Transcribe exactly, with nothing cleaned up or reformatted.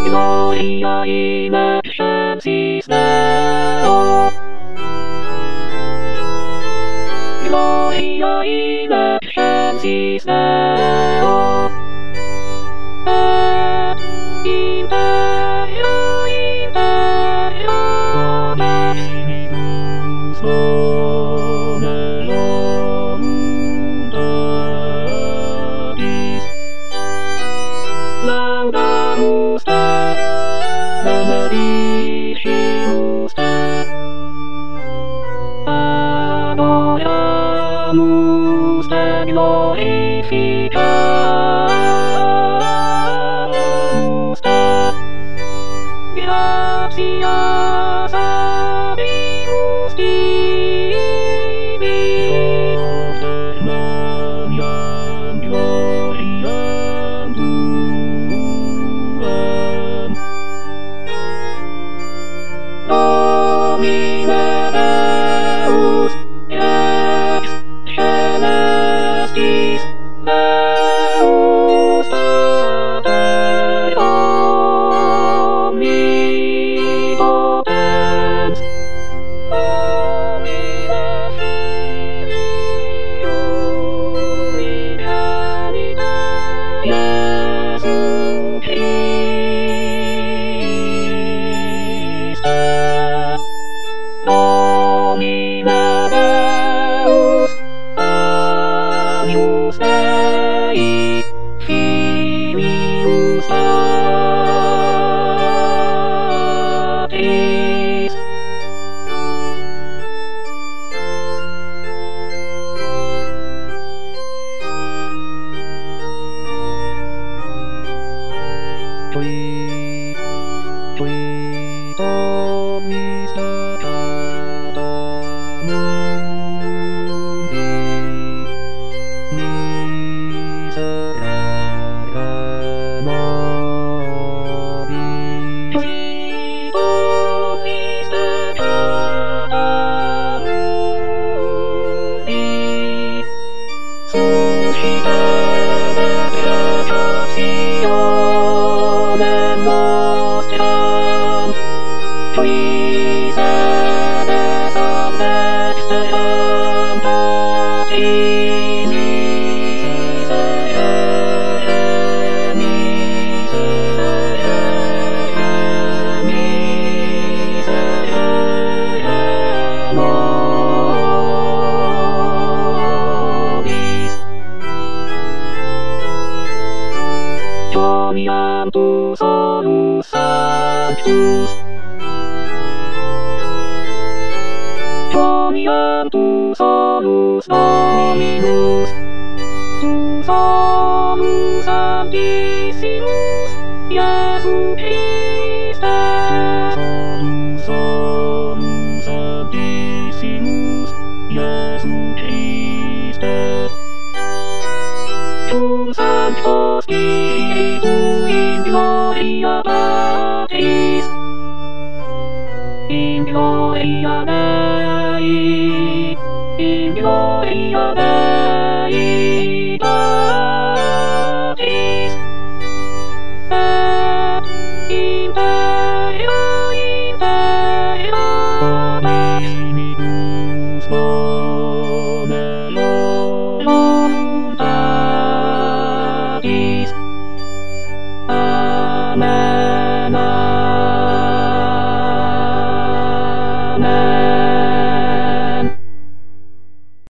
Gloria in excelsis Deo. Gloria in excelsis Deo. Et imperio, imperio maximus bonelorum Debis. Laudamus Te, benedicimus Te, adoramus Te, glorificamus Te, gratias habemus tibi, Dominiam gloriam Tuam. Domine Deus, ex celestis, Deus Pater omnipotens, Domine Filius ingenite, Iesu Christe. Domine Deus, Agnus Dei, Filius Patris. Qui, qui omnis peccata mundi, miserere nobis. Qui omnis peccata mundi, suscitemet receptionem nostram, qui sedes ad dexteram Patris, miserere, miserere, miserere nobis. Dominiam tu solus sanctus, Dominiam tu solus Dominus, tu solus sanctissimus, Iesu Christe, tu solus sanctissimus, Iesu Christe. Cum Sancto Spiritu in gloria Patris, in gloria Dei, in gloria Dei Patris, et imperio, imperio maximus bonelorum Debis. Amen.